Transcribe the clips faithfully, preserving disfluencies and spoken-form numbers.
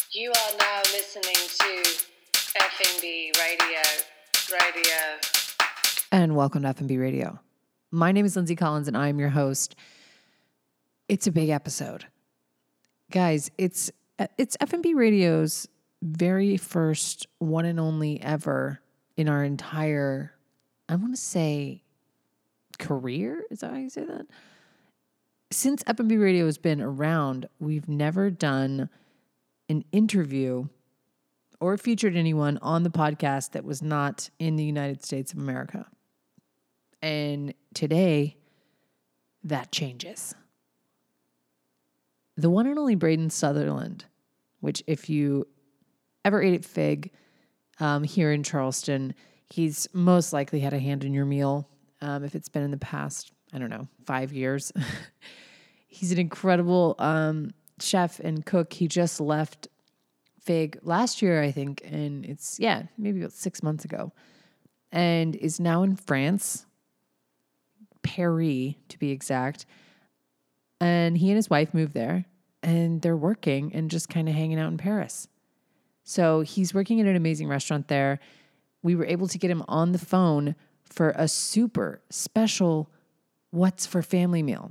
You are now listening to F and B Radio. Radio. And welcome to F and B Radio. My name is Lindsay Collins and I am your host. It's a big episode. Guys, it's it's F and B Radio's very first one and only ever in our entire, I want to say, career? Is that how you say that? Since F and B Radio has been around, we've never done an interview or featured anyone on the podcast that was not in the United States of America. And today, that changes. The one and only Braden Sutherland, which if you ever ate at Fig um, here in Charleston, he's most likely had a hand in your meal. Um, if it's been in the past, I don't know, five years. He's an incredible um, chef and cook. He just left Fig last year, I think, and it's, yeah, maybe about six months ago, and is now in France, Paris to be exact. And he and his wife moved there, and they're working and just kind of hanging out in Paris. So he's working at an amazing restaurant there. We were able to get him on the phone for a super special What's for Family meal.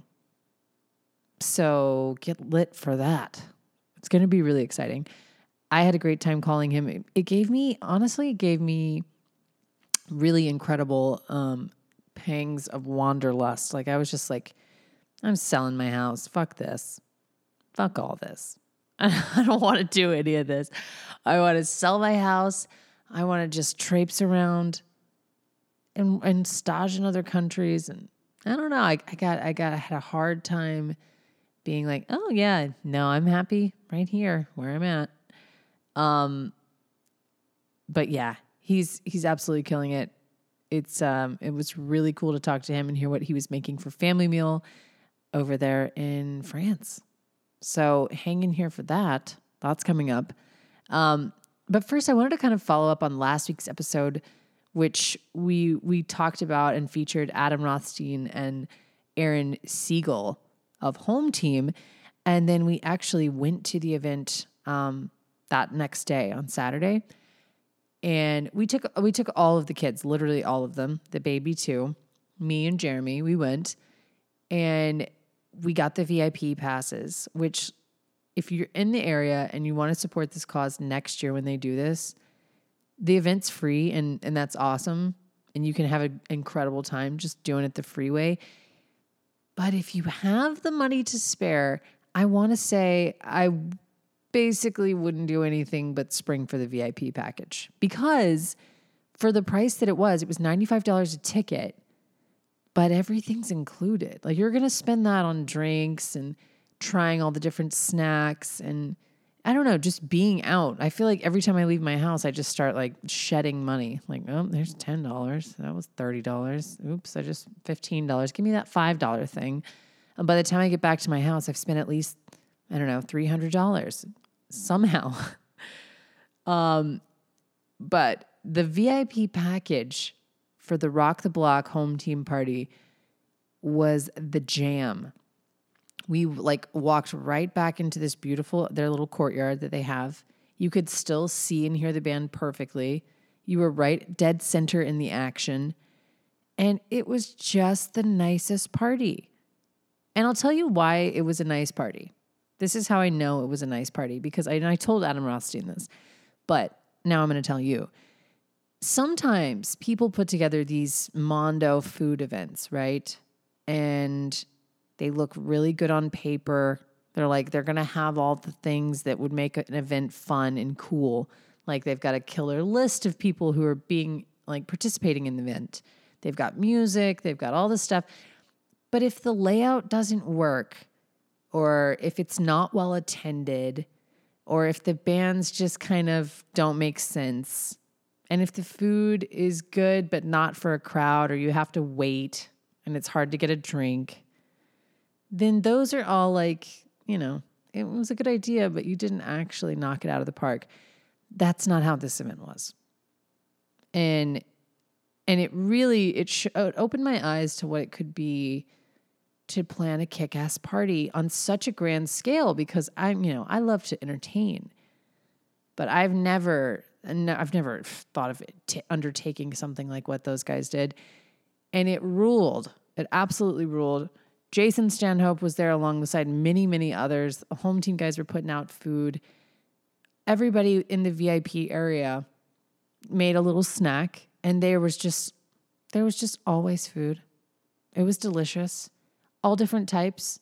So get lit for that. It's going to be really exciting. I had a great time calling him. It, it gave me, honestly, it gave me really incredible um, pangs of wanderlust. Like I was just like, I'm selling my house. Fuck this. Fuck all this. I don't want to do any of this. I want to sell my house. I want to just traipse around and and stage in other countries. And I don't know. I, I got I got I had a hard time being like, oh yeah, no, I'm happy right here where I'm at. Um, but yeah, he's he's absolutely killing it. It's um it was really cool to talk to him and hear what he was making for family meal over there in France. So hang in here for that. That's coming up. Um, but first I wanted to kind of follow up on last week's episode, which we we talked about and featured Adam Rothstein and Aaron Siegel of Home Team. And then we actually went to the event um, that next day on Saturday. And we took we took all of the kids, literally all of them, the baby too, me and Jeremy, we went. And we got the V I P passes, which if you're in the area and you want to support this cause next year when they do this, the event's free and, and that's awesome. And you can have an incredible time just doing it the free way. But if you have the money to spare, I want to say I basically wouldn't do anything but spring for the V I P package. Because for the price that it was, it was ninety-five dollars a ticket. But everything's included. Like you're going to spend that on drinks and trying all the different snacks and I don't know, just being out. I feel like every time I leave my house, I just start like shedding money. Like, oh, there's ten dollars. That was thirty dollars. Oops, I just fifteen dollars. Give me that five dollars thing. And by the time I get back to my house, I've spent at least, I don't know, three hundred dollars somehow. um, but the V I P package for the Rock the Block Home Team party was the jam. We like walked right back into this beautiful, their little courtyard that they have. You could still see and hear the band perfectly. You were right dead center in the action. And it was just the nicest party. And I'll tell you why it was a nice party. This is how I know it was a nice party because I, and I told Adam Rothstein this, but now I'm going to tell you. Sometimes people put together these Mondo food events, right? And they look really good on paper. They're like, they're going to have all the things that would make an event fun and cool. Like they've got a killer list of people who are being like participating in the event. They've got music, they've got all this stuff. But if the layout doesn't work, or if it's not well attended, or if the bands just kind of don't make sense, and if the food is good but not for a crowd, or you have to wait and it's hard to get a drink, then those are all like, you know, it was a good idea, but you didn't actually knock it out of the park. That's not how this event was. And and it really, it, sh- it opened my eyes to what it could be to plan a kick-ass party on such a grand scale because I'm, you know, I love to entertain. But I've never, I've never thought of it t- undertaking something like what those guys did. And it ruled. It absolutely ruled. Jason Stanhope was there alongside many, many others. The home team guys were putting out food. Everybody in the V I P area made a little snack, and there was just, there was just always food. It was delicious. All different types.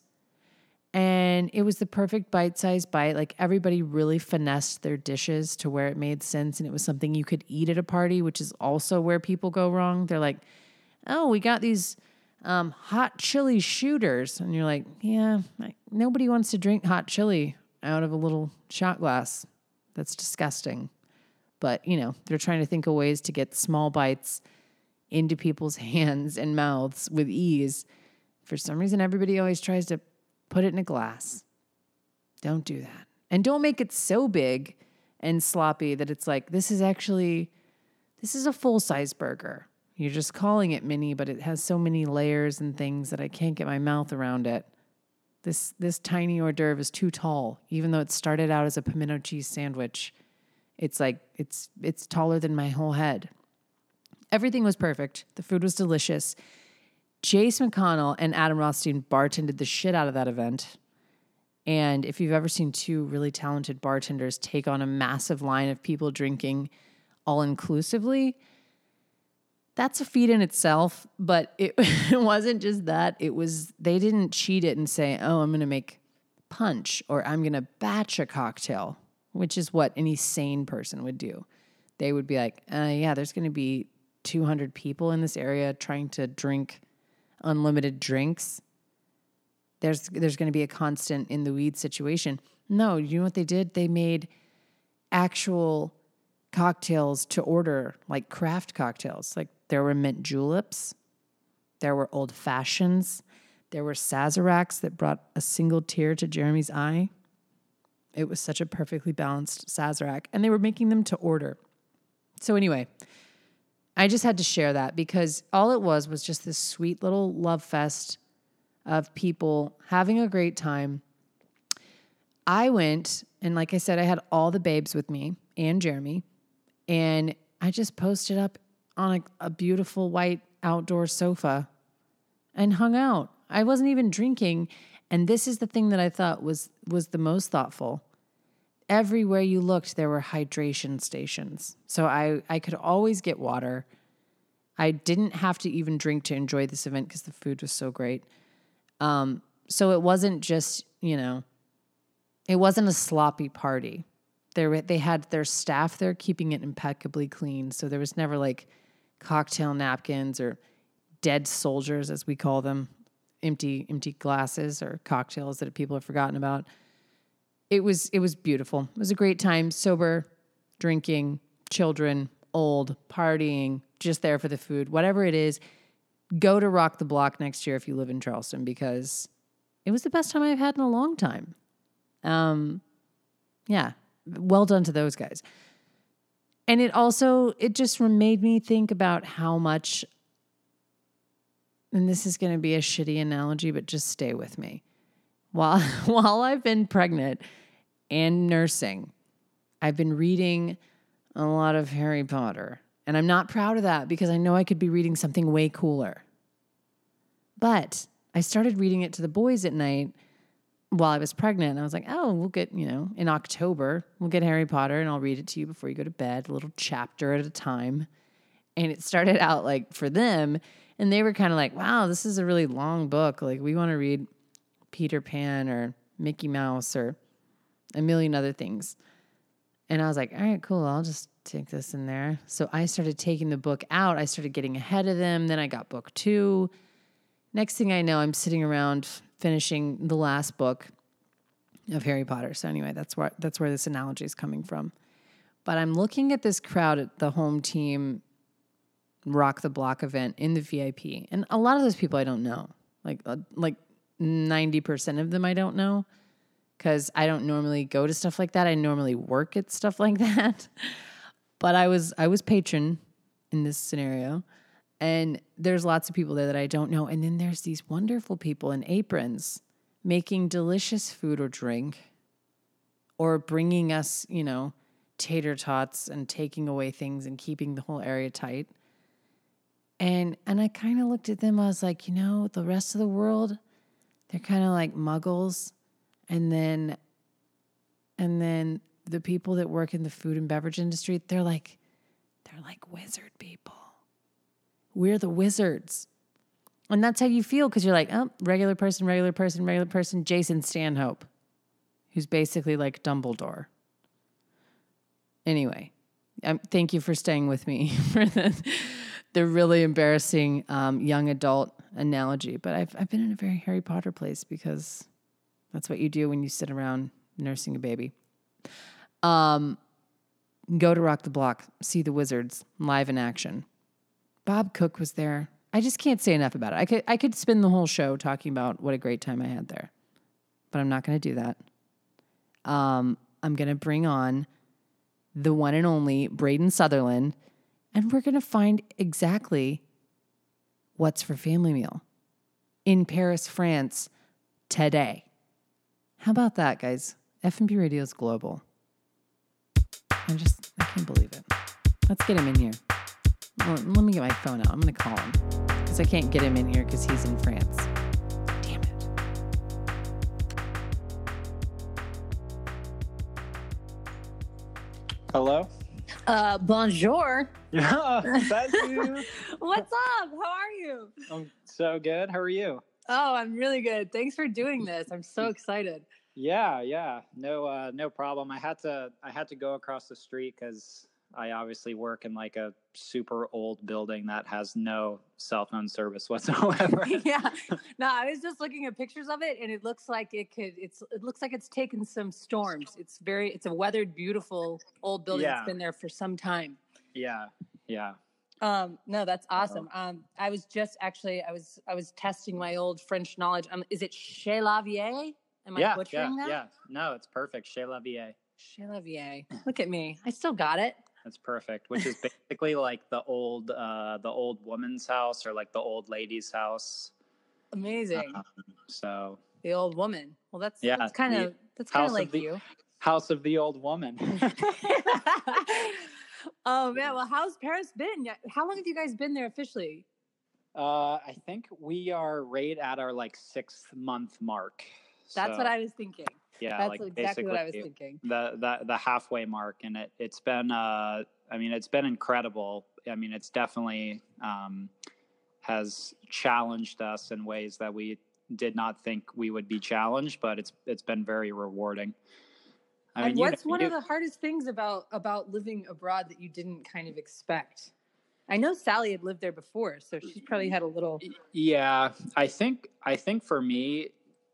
And it was the perfect bite-sized bite. Like, everybody really finessed their dishes to where it made sense, and it was something you could eat at a party, which is also where people go wrong. They're like, oh, we got these um, hot chili shooters. And you're like, yeah, nobody wants to drink hot chili out of a little shot glass. That's disgusting. But, you know, they're trying to think of ways to get small bites into people's hands and mouths with ease. For some reason, everybody always tries to put it in a glass. Don't do that. And don't make it so big and sloppy that it's like, this is actually, this is a full-size burger. You're just calling it mini, but it has so many layers and things that I can't get my mouth around it. This this tiny hors d'oeuvre is too tall, even though it started out as a pimento cheese sandwich. It's like, it's it's taller than my whole head. Everything was perfect. The food was delicious. Jace McConnell and Adam Rothstein bartended the shit out of that event. And if you've ever seen two really talented bartenders take on a massive line of people drinking all inclusively, that's a feat in itself. But it, it wasn't just that. It was, they didn't cheat it and say, oh, I'm going to make punch or I'm going to batch a cocktail, which is what any sane person would do. They would be like, uh, yeah, there's going to be two hundred people in this area trying to drink unlimited drinks. There's there's going to be a constant in the weed situation. No, you know what they did? They made actual cocktails to order, like craft cocktails. Like, there were mint juleps, there were old fashions, there were Sazeracs that brought a single tear to Jeremy's eye. It was such a perfectly balanced Sazerac, and they were making them to order. So anyway, I just had to share that because all it was was just this sweet little love fest of people having a great time. I went, and like I said, I had all the babes with me and Jeremy, and I just posted up on a, a beautiful white outdoor sofa and hung out. I wasn't even drinking, and this is the thing that I thought was was the most thoughtful. Everywhere you looked, there were hydration stations. So I, I could always get water. I didn't have to even drink to enjoy this event because the food was so great. Um, so it wasn't just, you know, it wasn't a sloppy party. There, they had their staff there keeping it impeccably clean. So there was never like cocktail napkins or dead soldiers, as we call them, empty, empty glasses or cocktails that people have forgotten about. It was it was beautiful. It was a great time. Sober, drinking, children, old, partying, just there for the food. Whatever it is, go to Rock the Block next year if you live in Charleston because it was the best time I've had in a long time. Um, yeah, well done to those guys. And it also, it just made me think about how much, and this is going to be a shitty analogy, but just stay with me. While while I've been pregnant and nursing, I've been reading a lot of Harry Potter. And I'm not proud of that because I know I could be reading something way cooler. But I started reading it to the boys at night while I was pregnant. And I was like, oh, we'll get, you know, in October, we'll get Harry Potter and I'll read it to you before you go to bed, a little chapter at a time. And it started out like for them. And they were kind of like, wow, this is a really long book. Like, we want to read Peter Pan or Mickey Mouse or a million other things. And I was like, all right, cool. I'll just take this in there. So I started taking the book out. I started getting ahead of them. Then I got book two. Next thing I know, I'm sitting around finishing the last book of Harry Potter. So anyway, that's where, that's where this analogy is coming from. But I'm looking at this crowd at the home team Rock the Block event in the V I P. And a lot of those people I don't know. Like, uh, like ninety percent of them I don't know because I don't normally go to stuff like that. I normally work at stuff like that. But I was I was patron in this scenario. And there's lots of people there that I don't know. And then there's these wonderful people in aprons making delicious food or drink or bringing us, you know, tater tots and taking away things and keeping the whole area tight. And and I kind of looked at them. I was like, you know, the rest of the world, they're kind of like muggles. And then and then the people that work in the food and beverage industry, they're like they're like wizard people. We're the wizards. And that's how you feel, because you're like, oh, regular person, regular person, regular person, Jason Stanhope, who's basically like Dumbledore. Anyway, um, thank you for staying with me for the, the really embarrassing um, young adult analogy. But I've I've been in a very Harry Potter place, because that's what you do when you sit around nursing a baby. Um, go to Rock the Block, see the Wizards live in action. Bob Cook was there. I just can't say enough about it. I could I could spend the whole show talking about what a great time I had there, but I'm not going to do that. Um, I'm going to bring on the one and only Braden Sutherland, and we're going to find exactly what's for family meal in Paris, France today. How about that, guys? F and B Radio is global. I just, I can't believe it. Let's get him in here. Well, let me get my phone out. I'm going to call him, because I can't get him in here because he's in France. Damn it. Hello? Uh, bonjour. Yeah, that's you. What's up? How are you? I'm so good. How are you? Oh, I'm really good. Thanks for doing this. I'm so excited. Yeah, yeah. No, uh, no problem. I had to, I had to go across the street because I obviously work in like a super old building that has no cell phone service whatsoever. Yeah. No, I was just looking at pictures of it, and it looks like it could. It's. It looks like it's taken some storms. It's very. It's a weathered, beautiful old building Yeah. that's been there for some time. Yeah, yeah. Um, no, that's awesome. Um, I was just actually, I was, I was testing my old French knowledge. Um, is it Chez La Vie? Am I yeah, butchering yeah, that? yeah. No, it's perfect. Chez La Vie. Chez La Vie. Look at me. I still got it. That's perfect. Which is basically like the old, uh, the old woman's house, or like the old lady's house. Amazing. Um, so The old woman. Well, that's yeah, that's kind the of that's kind house of of like the- you. house of the old woman. Oh man, well, how's Paris been? Yeah, how long have you guys been there officially? Uh, I think we are right at our like sixth month mark. That's So, what I was thinking. yeah, That's like exactly what I was basically thinking. the, the the halfway mark, and it it's been uh I mean it's been incredible. I mean it's definitely um has challenged us in ways that we did not think we would be challenged, but it's it's been very rewarding. I And mean, you what's know, one you- of the hardest things about about living abroad that you didn't kind of expect? I know Sally had lived there before, so she's probably had a little. Yeah, I think I think for me,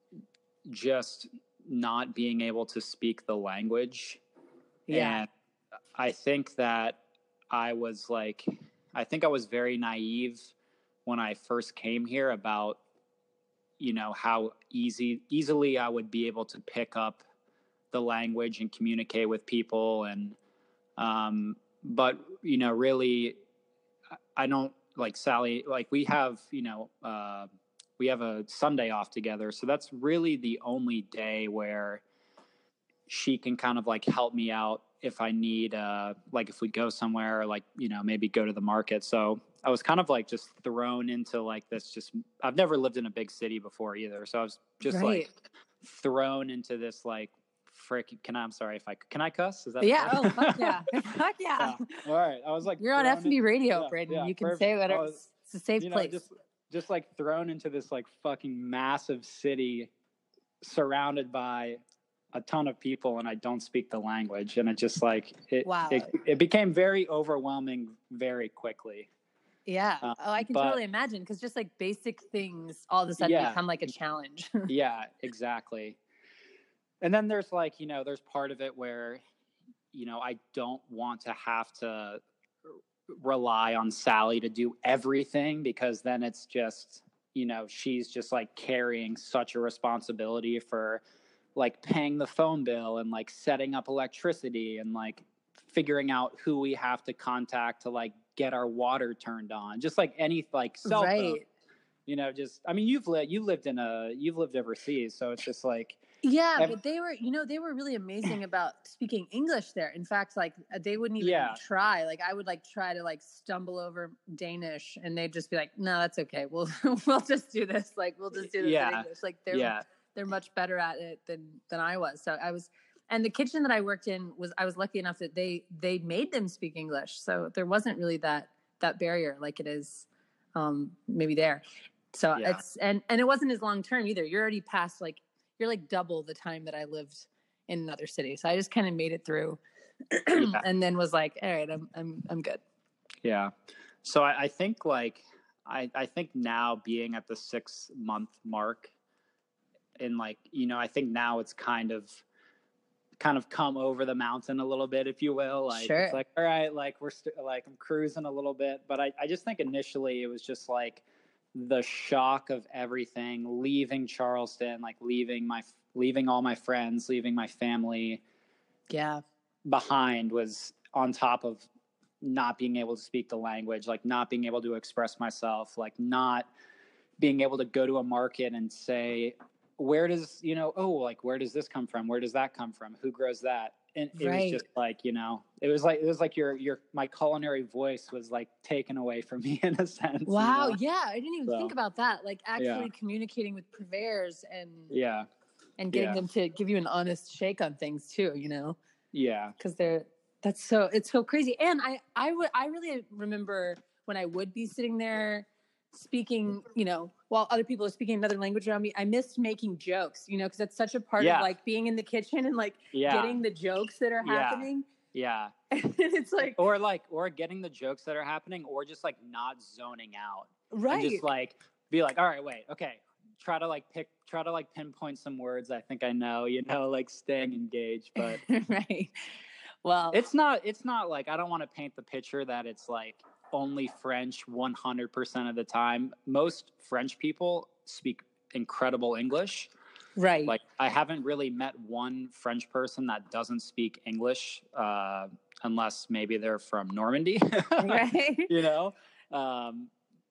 just not being able to speak the language. Yeah. And I think that I was like, I think I was very naive when I first came here about, you know, how easy, easily I would be able to pick up the language and communicate with people. And, um, but, you know, really, I don't like Sally, like we have, you know, uh, we have a Sunday off together. So that's really the only day where she can kind of like help me out if I need, uh, like if we go somewhere, like, you know, maybe go to the market. So I was kind of like just thrown into like this, just, I've never lived in a big city before either. So I was just Right. like thrown into this, like, frick, can I, I'm sorry if I, can I cuss? Is that Yeah. okay? Oh, fuck yeah. Fuck yeah. Yeah. All right. I was like, You're on thrown F and B in- radio, yeah, Braden. yeah, you can perfect. say I whatever. was- It's a safe you know, place. just just like thrown into this like fucking massive city surrounded by a ton of people, and I don't speak the language, and it just like it Wow. it, it became very overwhelming very quickly. Yeah. Uh, oh, I can but- totally imagine, because just like basic things all of a sudden Yeah. become like a challenge. Yeah, exactly. And then there's like, you know, there's part of it where, you know, I don't want to have to rely on Sally to do everything, because then it's just, you know, she's just like carrying such a responsibility for like paying the phone bill and like setting up electricity and like figuring out who we have to contact to like get our water turned on, just like any like cell phone, Right. you know, just, I mean, you've lived, you lived in a, you've lived overseas. So it's just like, Yeah, And- but they were, you know, they were really amazing about speaking English there. In fact, like they wouldn't even Yeah. try. Like I would like try to like stumble over Danish, and they'd just be like, "No, that's okay. We'll we'll just do this. Like we'll just do this Yeah. in English." Like they're yeah, they're much better at it than than I was. So I was, and the kitchen that I worked in was I was lucky enough that they they made them speak English. So there wasn't really that that barrier like it is um, maybe there. So Yeah. it's and and it wasn't as long term either. You're already past like. You're like double the time that I lived in another city. So I just kind of made it through Yeah. and then was like, all right, I'm, I'm, I'm good. Yeah. So I, I think like, I, I think now being at the six month mark and like, you know, I think now it's kind of, kind of come over the mountain a little bit, if you will. Like, Sure. it's like, all right, like we're st- like, I'm cruising a little bit, but I, I just think initially it was just like, the shock of everything, leaving Charleston, like leaving my, leaving all my friends, leaving my family Yeah. behind was on top of not being able to speak the language, like not being able to express myself, like not being able to go to a market and say, where does, you know, oh, like, where does this come from? Where does that come from? Who grows that? And it Right. was just like, you know, it was like, it was like your, your, my culinary voice was like taken away from me in a sense. Wow. You know? Yeah. I didn't even So, think about that. Like actually yeah. communicating with purveyors and, Yeah. and getting Yeah. them to give you an honest shake on things too, you know, Yeah. cause they're, that's so, it's so crazy. And I, I would, I really remember when I would be sitting there speaking, you know, while other people are speaking another language around me, I missed making jokes, you know, because that's such a part Yeah. of like being in the kitchen and like Yeah. getting the jokes that are Yeah. happening. Yeah. And it's like, or like, or getting the jokes that are happening, or just like not zoning out. right. And just like, be like, all right, wait, okay. Try to like pick, try to like pinpoint some words I think I know, you know, like staying engaged. But right. Well, it's not, it's not like, I don't want to paint the picture that it's like only French one hundred percent of the time. Most French people speak incredible English. right. Like I haven't really met one French person that doesn't speak English, uh, unless maybe they're from Normandy, right. you know? Um,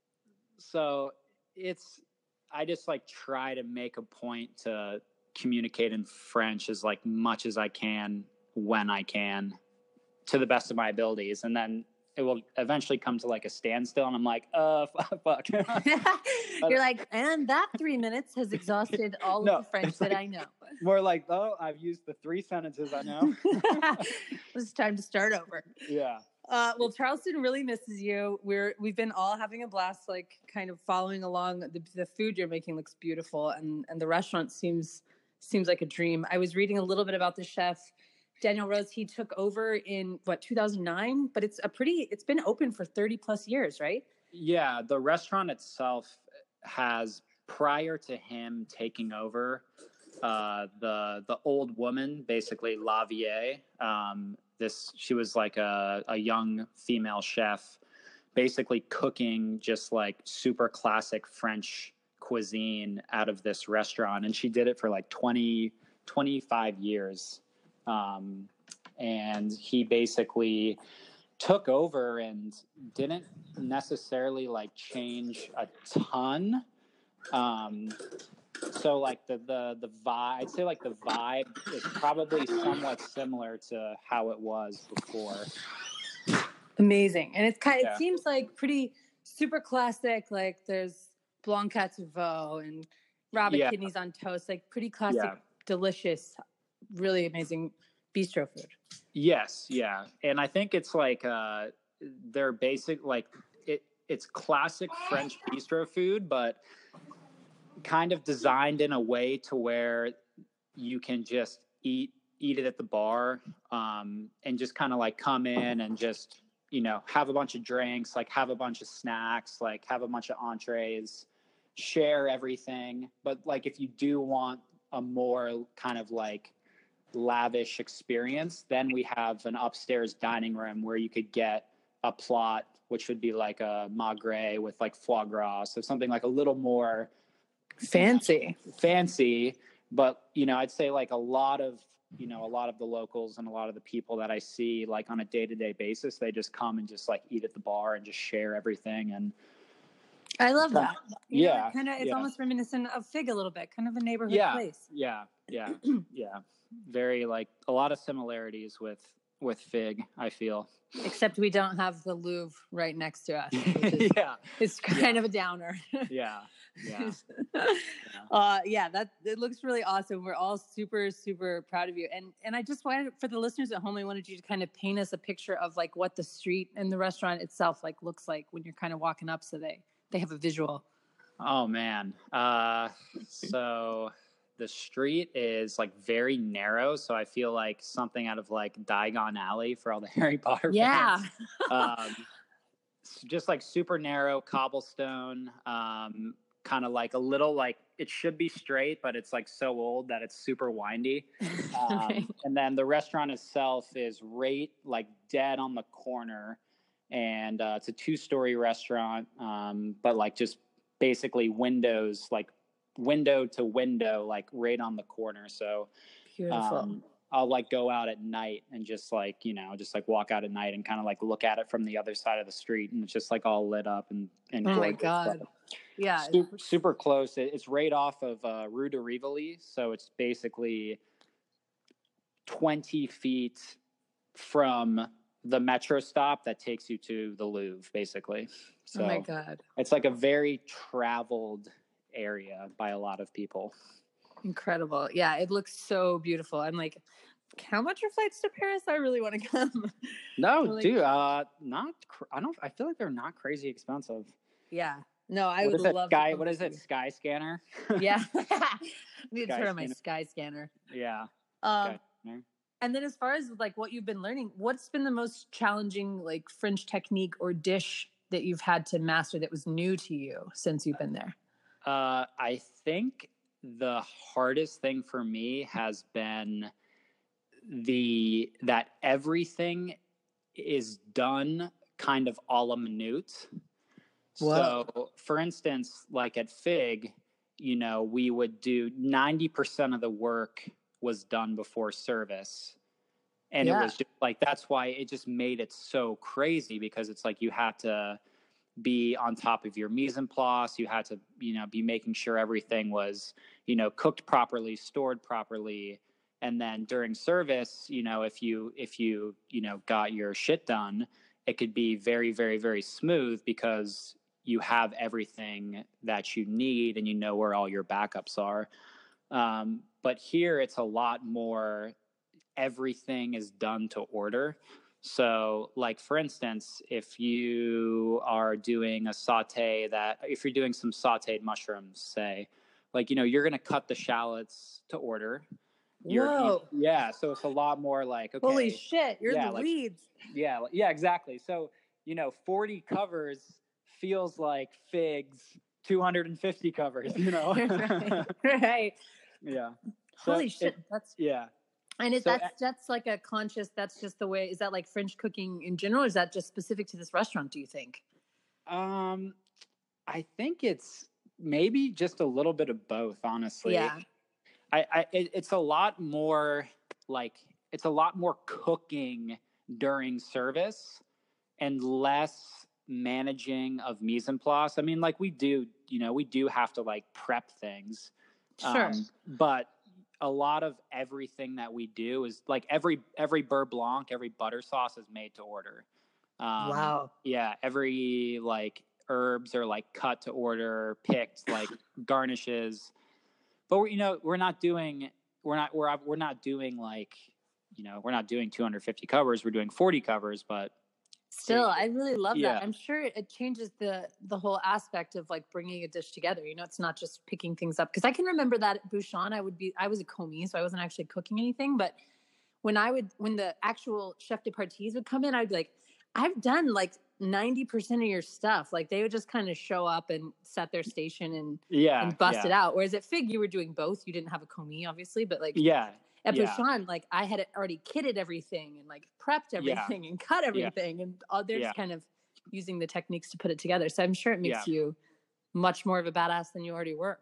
so it's, I just like try to make a point to communicate in French as like much as I can when I can to the best of my abilities. And then it will eventually come to like a standstill and I'm like, uh, fuck. You're like, and that three minutes has exhausted all No, of the French it's that like- I know. More like, oh, I've used the three sentences I know. It's time to start over. Yeah. Uh, well, Charleston really misses you. We're we've been all having a blast, like kind of following along. The, the food you're making looks beautiful, and and the restaurant seems seems like a dream. I was reading a little bit about the chef Daniel Rose. He took over in what two thousand nine, but it's a pretty. It's been open for thirty plus years, right? Yeah, the restaurant itself has, prior to him taking over, uh, the the old woman, basically Lavier, um, this she was like a, a young female chef, basically cooking just like super classic French cuisine out of this restaurant, and she did it for like twenty, twenty-five years, um, and he basically took over and didn't necessarily like change a ton. Um, so like the, the, the vibe, I'd say like the vibe is probably somewhat similar to how it was before. Amazing, and it's kind. Yeah. It seems like pretty super classic. Like there's blanc à veau and rabbit Yeah. kidneys on toast. Like pretty classic, Yeah. delicious, really amazing bistro food. Yes. Yeah. And I think it's like, uh, they're basic, like it, it's classic French bistro food, but kind of designed in a way to where you can just eat, eat it at the bar, um, and just kind of like come in and just, you know, have a bunch of drinks, like have a bunch of snacks, like have a bunch of entrees, share everything. But like, if you do want a more kind of like lavish experience, then we have an upstairs dining room where you could get a plot, which would be like a magret with like foie gras. So something like a little more Fancy. fancy, but you know, I'd say like a lot of, you know, a lot of the locals and a lot of the people that I see like on a day-to-day basis, they just come and just like eat at the bar and just share everything. And I love that. You yeah, kind of. It's yeah. almost reminiscent of Fig a little bit, kind of a neighborhood yeah, place. Yeah, yeah, yeah. Very like a lot of similarities with with Fig, I feel. Except we don't have the Louvre right next to us. Which is, yeah, it's kind yeah. of a downer. yeah, yeah. yeah. Uh, yeah, that it looks really awesome. We're all super, super proud of you. And and I just wanted, for the listeners at home, I wanted you to kind of paint us a picture of like what the street and the restaurant itself like looks like when you're kind of walking up, so they they have a visual. Oh man. Uh, so the street is like very narrow, so I feel like something out of like Diagon Alley for all the Harry Potter Yeah. fans. um, just like super narrow cobblestone, um, kind of like a little like it should be straight, but it's like so old that it's super windy. Um, Right. And then the restaurant itself is right like dead on the corner, and uh, it's a two-story restaurant, um, but like just basically windows, like window to window, like right on the corner. So Beautiful. um, I'll like go out at night and just like, you know, just like walk out at night and kind of like look at it from the other side of the street, and it's just like all lit up and, and Oh my gorgeous. God. But Yeah. super, super close. It, it's right off of uh, Rue de Rivoli. So it's basically twenty feet from the metro stop that takes you to the Louvre, basically. So Oh my God. it's like a very traveled area by a lot of people. Incredible. Yeah, it looks so beautiful. I'm like, how much are flights to Paris? I really want to come. No, Like- dude, uh, not. Cr- I don't. I feel like they're not crazy expensive. Yeah. No, I What would is it? love Sky? to come What is with it? Sky Scanner. you. Yeah. I need to Sky turn on my scanner. Sky Scanner. Yeah. Um, Sky Scanner. and then as far as like what you've been learning, what's been the most challenging like French technique or dish that you've had to master that was new to you since you've been there? Uh, I think the hardest thing for me has been the that everything is done kind of a la minute. Whoa. So, for instance, like at Fig, you know, we would do ninety percent of the work was done before service. And Yeah. it was just like, that's why it just made it so crazy, because it's like you had to be on top of your mise en place. You had to, you know, be making sure everything was, you know, cooked properly, stored properly. And then during service, you know, if you, if you, you know, got your shit done, it could be very, very, very smooth because you have everything that you need and you know where all your backups are. Um, but here it's a lot more, everything is done to order. So like, for instance, if you are doing a saute that, if you're doing some sauteed mushrooms, say, like, you know, you're going to cut the shallots to order. You're, Whoa. you, yeah. So it's a lot more like, okay. Holy shit. You're yeah, in the like, weeds. Yeah. Yeah, exactly. So, you know, forty covers feels like Fig's two hundred fifty covers, you know? right. Right. Yeah. So Holy shit. it- that's yeah. And is So, that's that's like a conscious, that's just the way, is that like French cooking in general? Or is that just specific to this restaurant, do you think? Um, I think it's maybe just a little bit of both, honestly. Yeah. I, I it, it's a lot more like, it's a lot more cooking during service and less managing of mise en place. I mean, like we do, you know, we do have to like prep things. Sure. Um, but a lot of everything that we do is like every every beurre blanc, every butter sauce is made to order. Um, Wow. Yeah, every like herbs are like cut to order, picked, like garnishes. But we're, you know, we're not doing we're not we're we're not doing like, you know, we're not doing two hundred fifty covers. We're doing forty covers, but Still, I really love Yeah. that. I'm sure it changes the the whole aspect of like bringing a dish together. You know, it's not just picking things up. Because I can remember that at Bouchon, I would be I was a commis, so I wasn't actually cooking anything. But when I would when the actual chef de parties would come in, I'd be like, I've done like ninety percent of your stuff. Like they would just kind of show up and set their station and yeah, and bust yeah, it out. Whereas at Fig, you were doing both. You didn't have a commis, obviously, but like yeah, at yeah. Bouchon, like I had already kitted everything and like prepped Yeah. everything and cut everything, and all, they're Yeah. just kind of using the techniques to put it together. So I'm sure it makes you much more of a badass than you already were.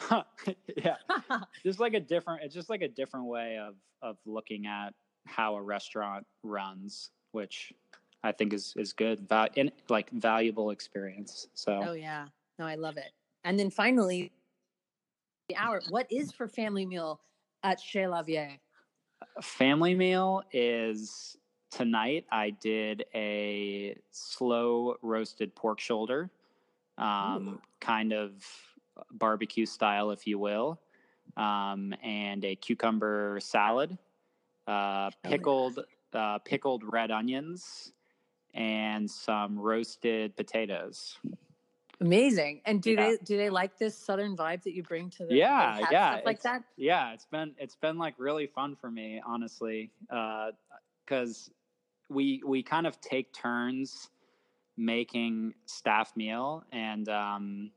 yeah. Just like a different, it's just like a different way of of looking at how a restaurant runs, which I think is is good, val- and like valuable experience. So Oh yeah, No, I love it. And then finally, the hour. What is for family meal at Chez La Vieille? Family meal is tonight. I did a slow roasted pork shoulder, um, kind of barbecue style, if you will, um, and a cucumber salad, uh, pickled uh, pickled red onions, and some roasted potatoes. Amazing. And do Yeah. they do they like this southern vibe that you bring to the Yeah, they have yeah, stuff like it's- that? Yeah, it's been it's been like really fun for me, honestly, because we we kind of take turns making staff meal, and um,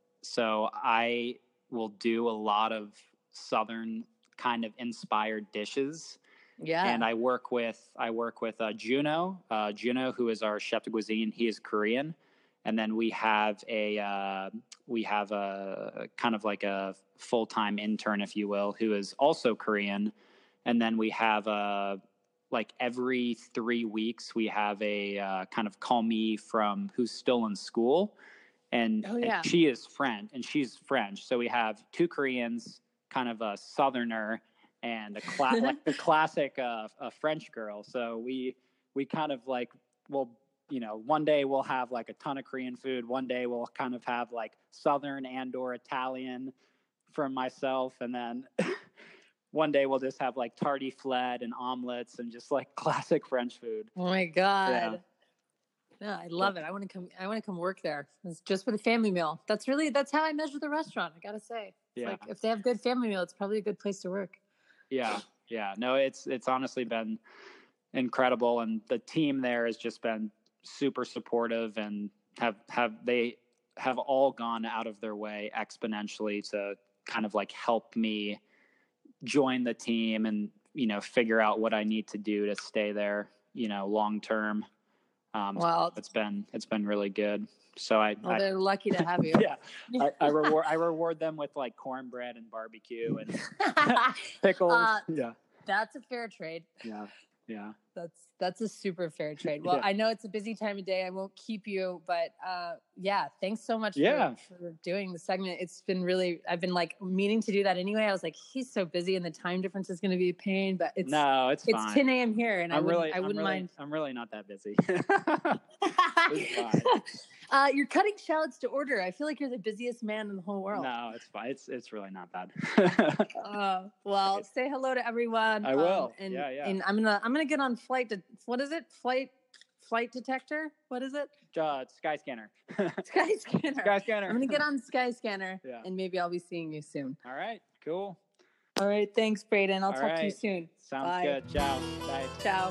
so I will do a lot of southern kind of inspired dishes. Yeah. And I work with I work with uh, Juno, uh, Juno, who is our chef de cuisine. He is Korean, and then we have a uh, we have a kind of like a full time intern, if you will, who is also Korean. And then we have a like every three weeks we have a uh, kind of call me from who's still in school, and, Oh, yeah. and she is French, and she's French. So we have two Koreans, kind of a Southerner, and a cla- like the classic uh, a French girl. So we we kind of like well, you know, one day we'll have like a ton of Korean food. One day we'll kind of have like Southern and or Italian from myself, and then one day we'll just have like tartiflette and omelets and just like classic French food. Oh my god. Yeah. No, I love it. I want to come I want to come work there. It's just for the family meal. That's really that's how I measure the restaurant, I got to say. It's Yeah. like if they have good family meal, it's probably a good place to work. Yeah, yeah. No, it's it's honestly been incredible, and the team there has just been super supportive, and have have they have all gone out of their way exponentially to kind of like help me join the team and, you know, figure out what I need to do to stay there, you know, long term. Um, Well, it's been it's been really good. So I, well I they're lucky to have you. yeah, I, I reward I reward them with like cornbread and barbecue and pickles. Uh, yeah, That's a fair trade. yeah, yeah. That's that's a super fair trade. Well, Yeah. I know it's a busy time of day. I won't keep you, but uh, yeah, thanks so much Yeah. for, for doing the segment. It's been really, I've been like meaning to do that anyway. I was like, he's so busy and the time difference is going to be a pain, but it's No, it's it's fine. ten a.m. here, and I I'm wouldn't, really, I I'm wouldn't really, mind. I'm really not that busy. It's fine. uh, you're cutting shallots to order. I feel like you're the busiest man in the whole world. No, it's fine. It's it's really not bad. Uh, well, say hello to everyone. I will. Um, and, Yeah, yeah. And I'm gonna I'm gonna get on flight. To, what is it? Flight flight detector. What is it? uh, Sky Scanner. Sky Scanner. Sky Scanner. I'm gonna get on Sky Scanner, Yeah. and maybe I'll be seeing you soon. All right. Cool. All right, thanks, Braden. I'll All talk to you right. soon. Sounds Bye. good. Ciao. Bye. Ciao.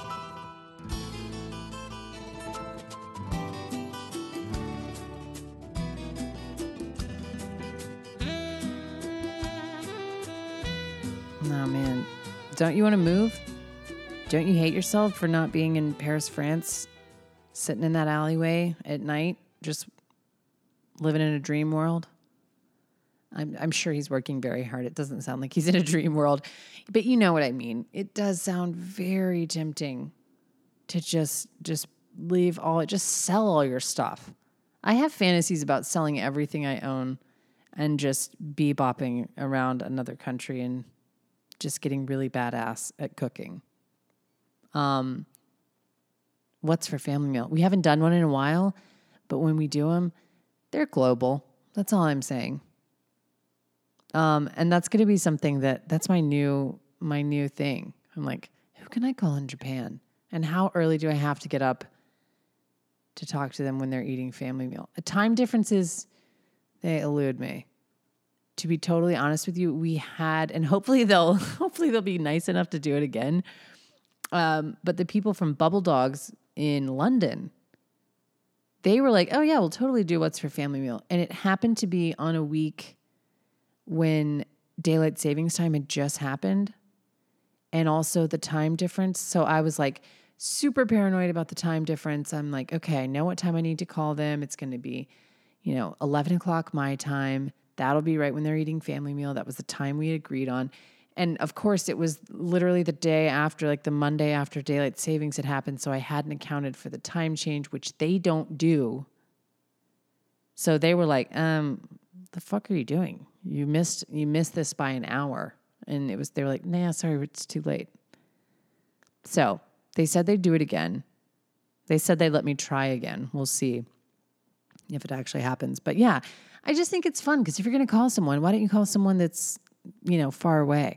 No, man. Don't you want to move? Don't you hate yourself for not being in Paris, France, sitting in that alleyway at night, just living in a dream world? I'm, I'm sure he's working very hard. It doesn't sound like he's in a dream world, but you know what I mean. It does sound very tempting to just just leave all, just sell all your stuff. I have fantasies about selling everything I own and just bebopping around another country and just getting really badass at cooking. Um, what's for family meal? We haven't done one in a while, but when we do them, they're global. That's all I'm saying. Um, and that's going to be something that that's my new my new thing. I'm like, who can I call in Japan? And how early do I have to get up to talk to them when they're eating family meal? The time differences, they elude me. To be totally honest with you, we had, and hopefully they'll hopefully they'll be nice enough to do it again. Um, but the people from Bubble Dogs in London, they were like, oh yeah, we'll totally do what's for family meal. And it happened to be on a week when daylight savings time had just happened, and also the time difference. So I was like super paranoid about the time difference. I'm like, okay, I know what time I need to call them. It's going to be, you know, eleven o'clock my time. That'll be right when they're eating family meal. That was the time we had agreed on. And of course, it was literally the day after, like the Monday after daylight savings had happened. So I hadn't accounted for the time change, which they don't do. So they were like, um, the fuck are you doing? You missed, you missed this by an hour. And it was, they were like, nah, sorry, it's too late. So they said they'd do it again. They said they'd let me try again. We'll see if it actually happens. But yeah, I just think it's fun because if you're going to call someone, why don't you call someone that's, you know, far away?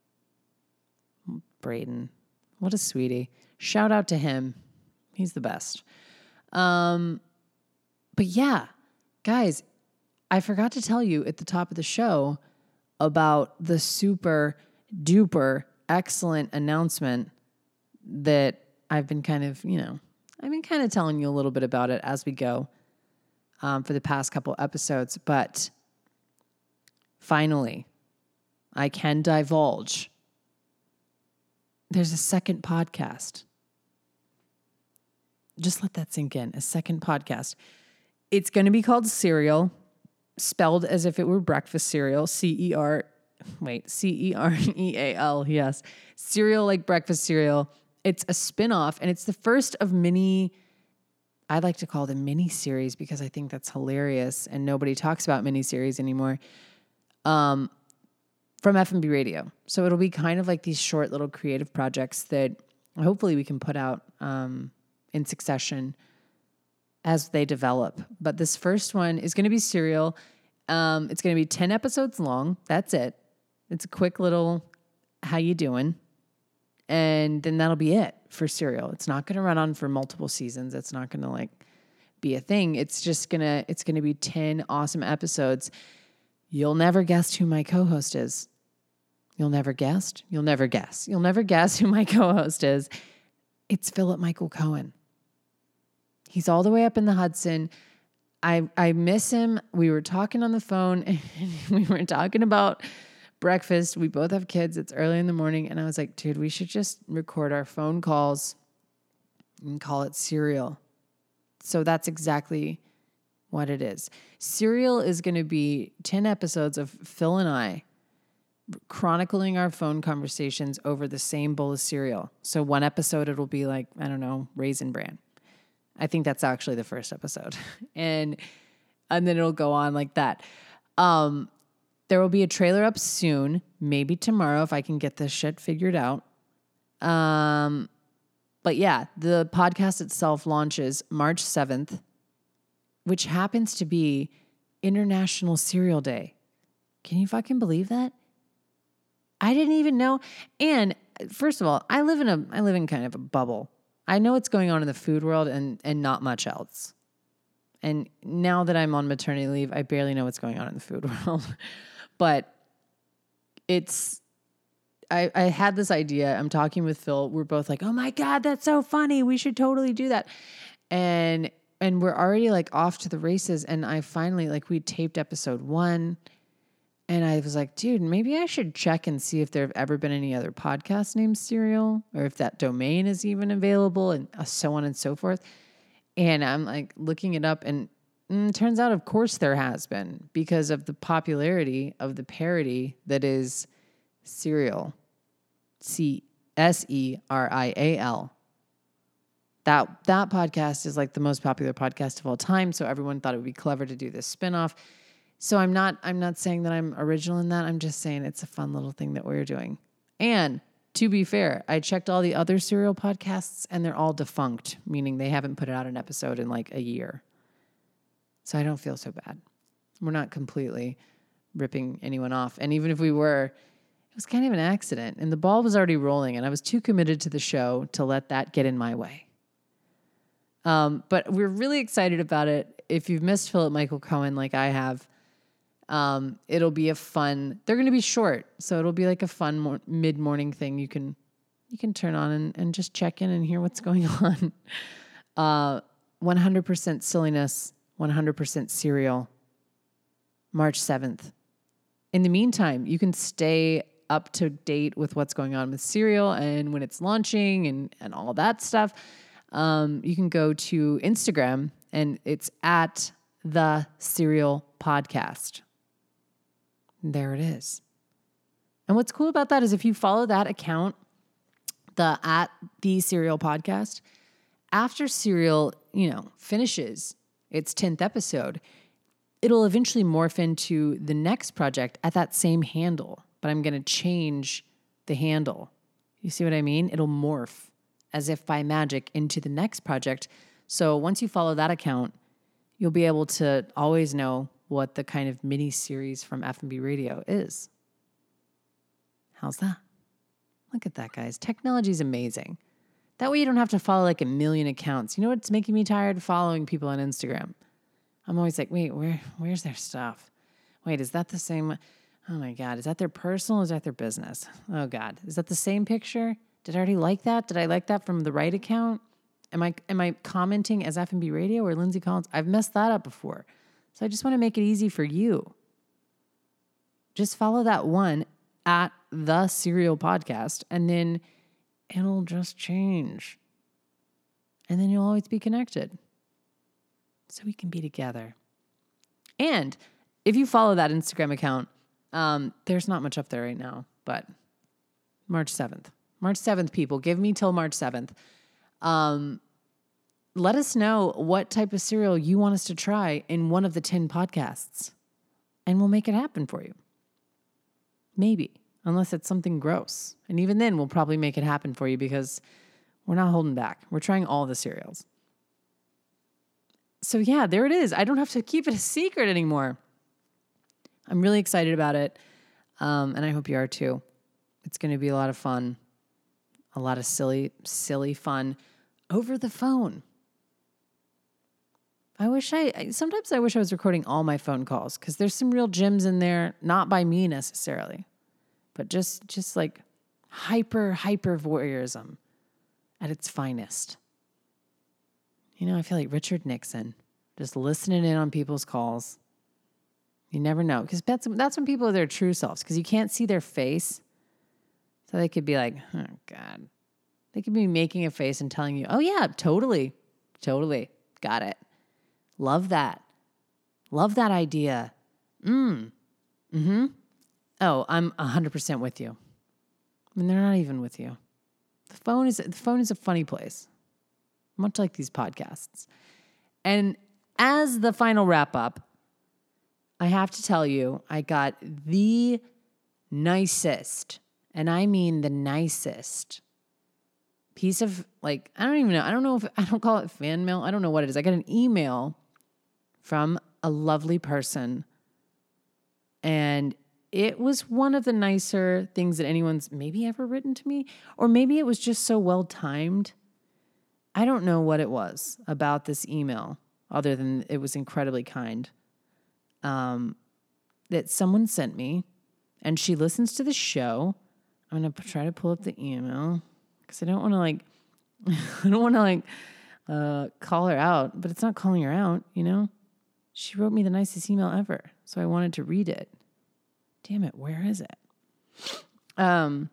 Braden, what a sweetie. Shout out to him. He's the best. Um, but yeah, guys, I forgot to tell you at the top of the show about the super duper excellent announcement that I've been kind of, you know, I've been kind of telling you a little bit about it as we go um, for the past couple episodes. But finally, I can divulge. There's a second podcast. Just let that sink in. A second podcast. It's going to be called Cereal, spelled as if it were breakfast cereal. C E R, wait, C E R E A L, yes. Cereal like breakfast cereal. It's a spinoff, and it's the first of many, I like to call them mini series because I think that's hilarious, and nobody talks about mini series anymore, um, from F M B Radio. So it'll be kind of like these short little creative projects that hopefully we can put out um, in succession as they develop. But this first one is going to be Cereal. Um, it's going to be ten episodes long. That's it. It's a quick little, how you doing? And then that'll be it for Cereal. It's not going to run on for multiple seasons. It's not going to like be a thing. It's just going to, it's going to be ten awesome episodes. You'll never guess who my co-host is. You'll never guess. You'll never guess. You'll never guess who my co-host is. It's Philip Michael Cohen. He's all the way up in the Hudson. I I miss him. We were talking on the phone and we were talking about breakfast. We both have kids. It's early in the morning. And I was like, dude, we should just record our phone calls and call it Cereal. So that's exactly what it is. Cereal is going to be ten episodes of Phil and I chronicling our phone conversations over the same bowl of cereal. So one episode, it'll be like, I don't know, Raisin Bran. I think that's actually the first episode. And and then it'll go on like that. Um, there will be a trailer up soon, maybe tomorrow if I can get this shit figured out. Um, but yeah, the podcast itself launches March seventh, which happens to be International Cereal Day. Can you fucking believe that? I didn't even know. And first of all, I live in a I live in kind of a bubble. I know what's going on in the food world and and not much else. And now that I'm on maternity leave, I barely know what's going on in the food world. But it's, I, I had this idea. I'm talking with Phil. We're both like, oh my God, that's so funny. We should totally do that. And and we're already like off to the races. And I finally, like we taped episode one. And I was like, dude, maybe I should check and see if there have ever been any other podcasts named Cereal or if that domain is even available and so on and so forth. And I'm like looking it up and mm, turns out, of course, there has been because of the popularity of the parody that is Cereal, C S E R I A L. That, that podcast is like the most popular podcast of all time. So everyone thought it would be clever to do this spinoff. So I'm not I'm not saying that I'm original in that. I'm just saying it's a fun little thing that we're doing. And to be fair, I checked all the other Cereal podcasts and they're all defunct, meaning they haven't put out an episode in like a year. So I don't feel so bad. We're not completely ripping anyone off. And even if we were, it was kind of an accident. And the ball was already rolling and I was too committed to the show to let that get in my way. Um, but we're really excited about it. If you've missed Philip Michael Cohen like I have, Um, it'll be a fun, they're going to be short. So it'll be like a fun mor- mid-morning thing. You can, you can turn on and, and just check in and hear what's going on. Uh, one hundred percent silliness, one hundred percent cereal, March seventh. In the meantime, you can stay up to date with what's going on with Cereal and when it's launching and, and all that stuff. Um, you can go to Instagram and it's at the Cereal Podcast. There it is. And what's cool about that is if you follow that account, the at the Cereal Podcast, after Cereal, you know, finishes its tenth episode, it'll eventually morph into the next project at that same handle, but I'm going to change the handle. You see what I mean? It'll morph as if by magic into the next project. So once you follow that account, you'll be able to always know what the kind of mini series from F and B Radio is. How's that? Look at that, guys. Technology is amazing. That way you don't have to follow like a million accounts. You know what's making me tired? Following people on Instagram. I'm always like, wait, where, where's their stuff? Wait, is that the same? Oh my God, is that their personal or is that their business? Oh God, is that the same picture? Did I already like that? Did I like that from the right account? Am I am I commenting as F and B Radio or Lindsay Collins? I've messed that up before. So I just want to make it easy for you. Just follow that one at the Serial Podcast and then it'll just change. And then you'll always be connected. So we can be together. And if you follow that Instagram account, um, there's not much up there right now, but March seventh. March seventh, people. Give me till March seventh. Um, let us know what type of cereal you want us to try in one of the ten podcasts. And we'll make it happen for you. Maybe. Unless it's something gross. And even then, we'll probably make it happen for you because we're not holding back. We're trying all the cereals. So yeah, there it is. I don't have to keep it a secret anymore. I'm really excited about it. Um, and I hope you are too. It's going to be a lot of fun. A lot of silly, silly fun over the phone. I wish I, I sometimes I wish I was recording all my phone calls because there's some real gems in there, not by me necessarily, but just, just like hyper, hyper voyeurism at its finest. You know, I feel like Richard Nixon, just listening in on people's calls. You never know, because that's, that's when people are their true selves, because you can't see their face. So they could be like, oh, God. They could be making a face and telling you, oh, yeah, totally, totally, got it. Love that. Love that idea. Mm. Mm-hmm. Oh, I'm one hundred percent with you. I mean, they're not even with you. The phone is the phone is a funny place. Much like these podcasts. And as the final wrap up, I have to tell you, I got the nicest, and I mean the nicest piece of, like, I don't even know. I don't know if, I don't call it fan mail. I don't know what it is. I got an email from a lovely person, and it was one of the nicer things that anyone's maybe ever written to me, or maybe it was just so well timed. I don't know what it was about this email, other than it was incredibly kind, um, that someone sent me, and she listens to the show. I'm going to try to pull up the email because I don't want to like, I don't want to like uh, call her out, but it's not calling her out, you know? She wrote me the nicest email ever, so I wanted to read it. Damn it, where is it? Um,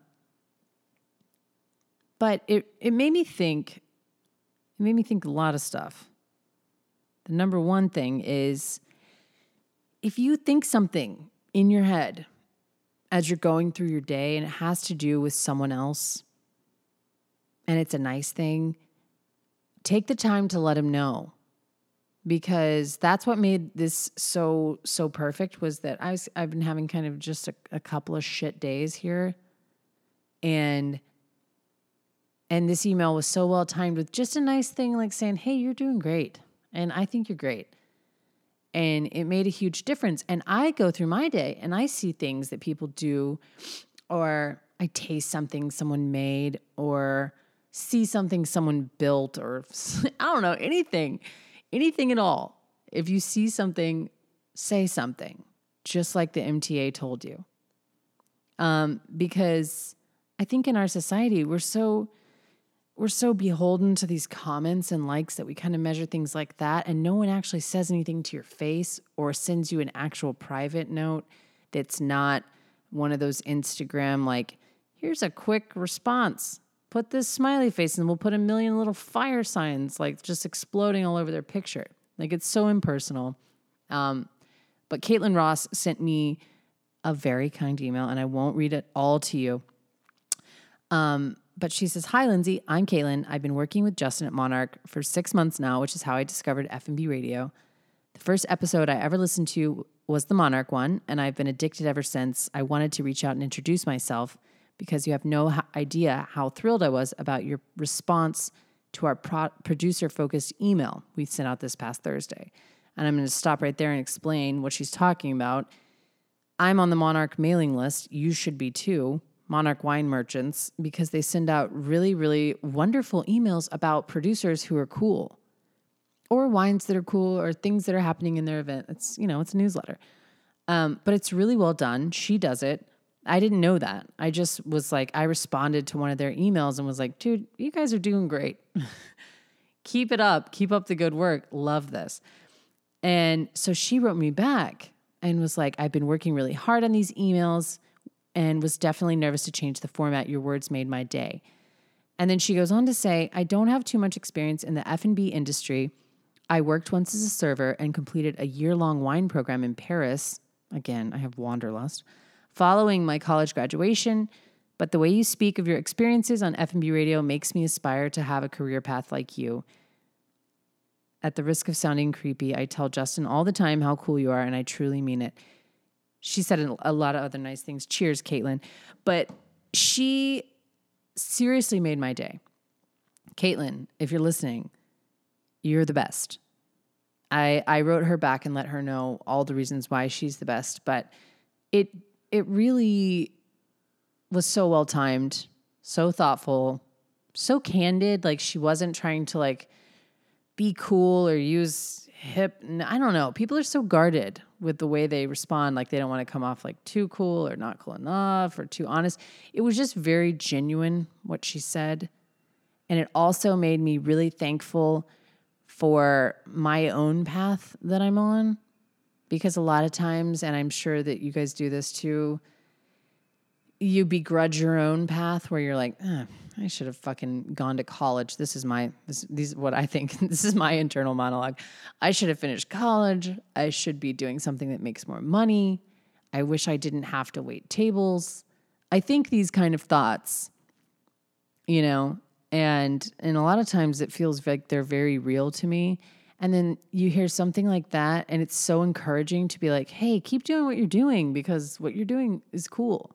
but it, it made me think, it made me think a lot of stuff. The number one thing is, if you think something in your head as you're going through your day and it has to do with someone else and it's a nice thing, take the time to let them know. Because that's what made this so, so perfect, was that I was, I've been having kind of just a, a couple of shit days here. And, and this email was so well timed with just a nice thing like saying, hey, you're doing great. And I think you're great. And it made a huge difference. And I go through my day and I see things that people do, or I taste something someone made, or see something someone built, or I don't know, anything. Anything at all. If you see something, say something, just like the M T A told you. Um, because I think in our society, we're so we're so beholden to these comments and likes that we kind of measure things like that, and no one actually says anything to your face or sends you an actual private note that's not one of those Instagram, like, here's a quick response. Put this smiley face and we'll put a million little fire signs like just exploding all over their picture. Like, it's so impersonal. Um, but Caitlin Ross sent me a very kind email, and I won't read it all to you. Um, but she says, hi, Lindsay. I'm Caitlin. I've been working with Justin at Monarch for six months now, which is how I discovered F and B Radio. The first episode I ever listened to was the Monarch one, and I've been addicted ever since. I wanted to reach out and introduce myself because you have no h- idea how thrilled I was about your response to our pro- producer-focused email we sent out this past Thursday. And I'm going to stop right there and explain what she's talking about. I'm on the Monarch mailing list. You should be too, Monarch Wine Merchants, because they send out really, really wonderful emails about producers who are cool, or wines that are cool, or things that are happening in their event. It's, you know, it's a newsletter. Um, but it's really well done. She does it. I didn't know that. I just was like, I responded to one of their emails and was like, dude, you guys are doing great. Keep it up. Keep up the good work. Love this. And so she wrote me back and was like, I've been working really hard on these emails and was definitely nervous to change the format. Your words made my day. And then she goes on to say, I don't have too much experience in the F and B industry. I worked once as a server and completed a year-long wine program in Paris. Again, I have wanderlust. Following my college graduation, but the way you speak of your experiences on F and B radio makes me aspire to have a career path like you. At the risk of sounding creepy, I tell Justin all the time how cool you are, and I truly mean it. She said a lot of other nice things. Cheers, Caitlin. But she seriously made my day. Caitlin, if you're listening, you're the best. I I wrote her back and let her know all the reasons why she's the best, but it it really was so well timed, so thoughtful, so candid. Like she wasn't trying to like be cool or use hip. I don't know. People are so guarded with the way they respond. Like they don't want to come off like too cool or not cool enough or too honest. It was just very genuine what she said. And it also made me really thankful for my own path that I'm on, because a lot of times, and I'm sure that you guys do this too, you begrudge your own path where you're like, eh, I should have fucking gone to college. This is my, this, these is what I think. This is my internal monologue. I should have finished college. I should be doing something that makes more money. I wish I didn't have to wait tables. I think these kind of thoughts, you know, and and a lot of times it feels like they're very real to me. And then you hear something like that, and it's so encouraging to be like, hey, keep doing what you're doing because what you're doing is cool.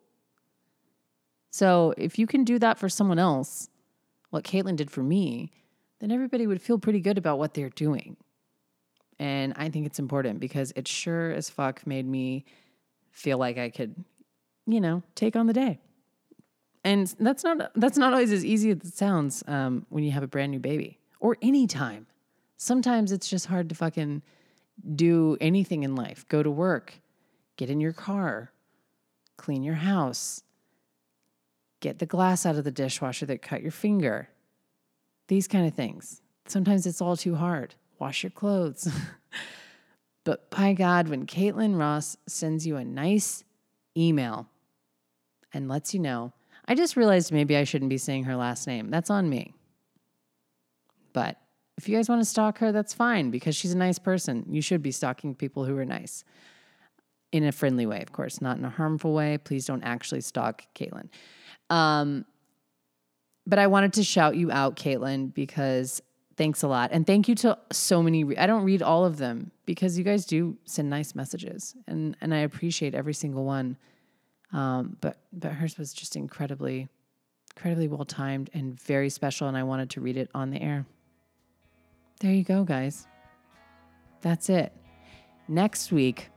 So if you can do that for someone else, what Caitlin did for me, then everybody would feel pretty good about what they're doing. And I think it's important because it sure as fuck made me feel like I could, you know, take on the day. And that's not that's not always as easy as it sounds um, when you have a brand new baby or any time. Sometimes it's just hard to fucking do anything in life. Go to work, get in your car, clean your house, get the glass out of the dishwasher that cut your finger. These kind of things. Sometimes it's all too hard. Wash your clothes. But by God, when Caitlin Ross sends you a nice email and lets you know, I just realized maybe I shouldn't be saying her last name. That's on me. But if you guys want to stalk her, that's fine because she's a nice person. You should be stalking people who are nice. In a friendly way, of course, not in a harmful way. Please don't actually stalk Caitlin. Um, but I wanted to shout you out, Caitlin, because thanks a lot. And thank you to so many. Re- I don't read all of them because you guys do send nice messages. And, and I appreciate every single one. Um, but but hers was just incredibly, incredibly well timed and very special, and I wanted to read it on the air. There you go, guys. That's it. Next week,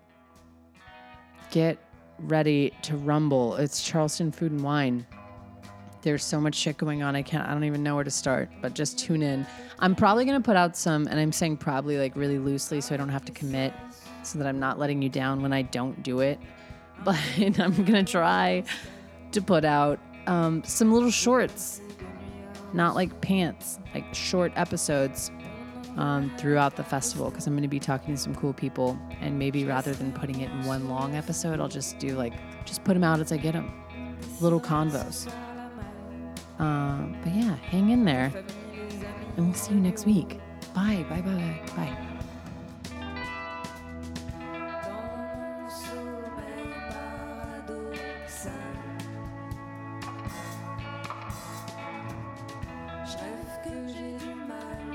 get ready to rumble. It's Charleston Food and Wine. There's so much shit going on. I can't. I don't even know where to start. But just tune in. I'm probably gonna put out some, and I'm saying probably like really loosely, so I don't have to commit, so that I'm not letting you down when I don't do it. But I'm going to try to put out um, some little shorts, not like pants, like short episodes um, throughout the festival because I'm going to be talking to some cool people. And maybe rather than putting it in one long episode, I'll just do like, just put them out as I get them. Little convos. Um, but yeah, hang in there. And we'll see you next week. Bye, bye, bye, bye. Je rêve que j'ai du mal